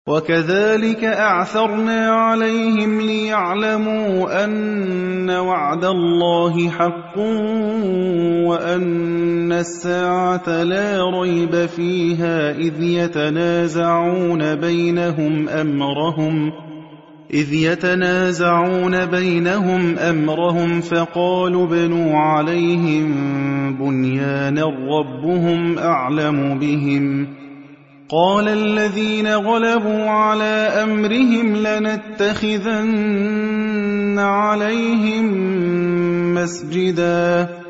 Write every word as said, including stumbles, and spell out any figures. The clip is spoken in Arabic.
وَكَذَلِكَ أَعْثَرْنَا عَلَيْهِمْ لِيَعْلَمُوا أَنَّ وَعْدَ اللَّهِ حَقٌّ وَأَنَّ السَّاعَةَ لَا رَيْبَ فِيهَا إِذْ يَتَنَازَعُونَ بَيْنَهُمْ أَمْرَهُمْ إذ يتنازعون بينهم أمرهم فقالوا ابْنُوا عَلَيْهِم بُنْيَانًا رَّبُّهُمْ أَعْلَمُ بِهِمْ قال الذين غلبوا على أمرهم لنتخذن عليهم مسجدا